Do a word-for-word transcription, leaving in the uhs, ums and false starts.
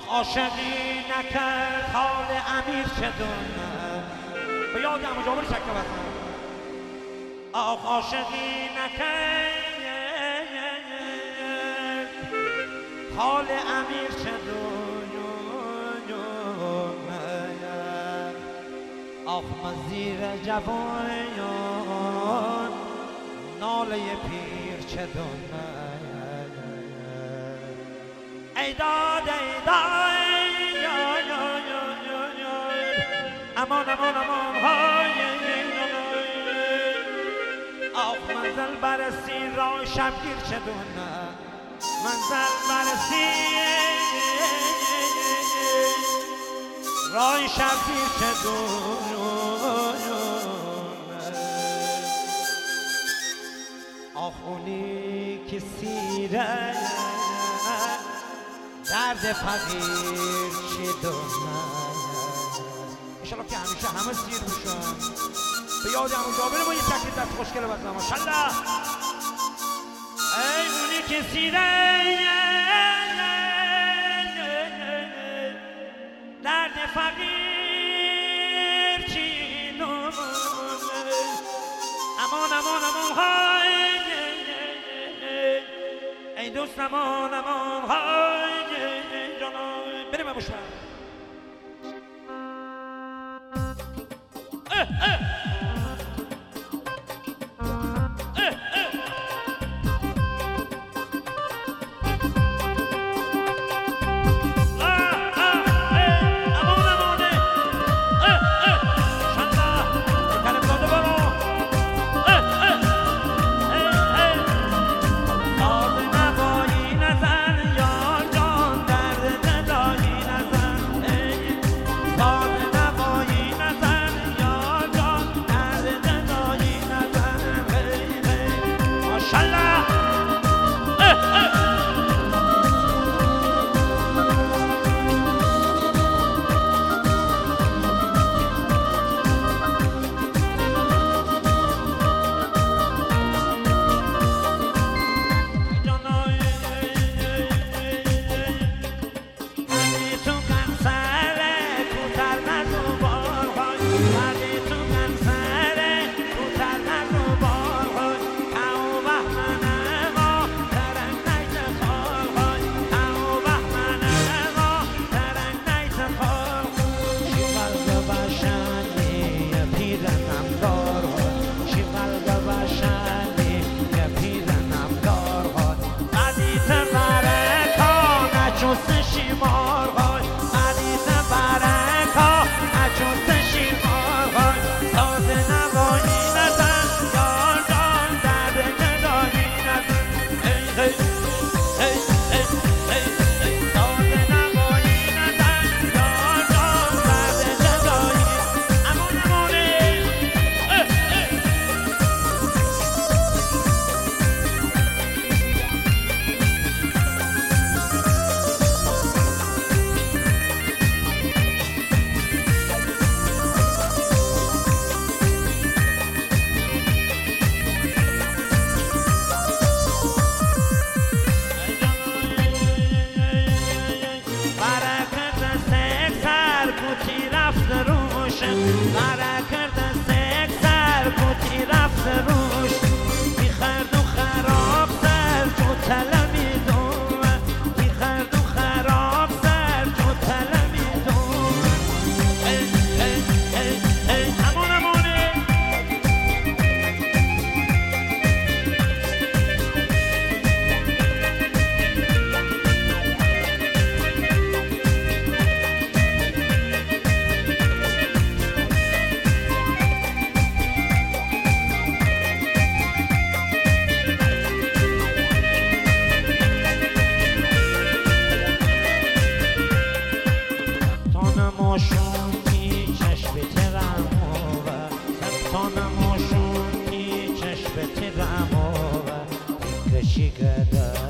عاشقی نکرد حال امیر چدونه به یاد امو جابر شکل بزن آخ عاشقی نکرد حال امیر چدونه آخ مزیر جوان ناله پیر چدونه ای داد ای داد امان امان امان های آخ منزل برسی راه شبگیر چدونه منزل برسی راه شبگیر چدونه آخ اونی که سیره درد فقیر چدونه انشالله که همیشه همه سیر بشن به یاد همون جابر ما یه تکلیف دست خوشگله بزنم ماشالله ای اونی که سیره درد فقیر چدونه امان امان امان های ای دوست امان امان های جانا بریم بشم She got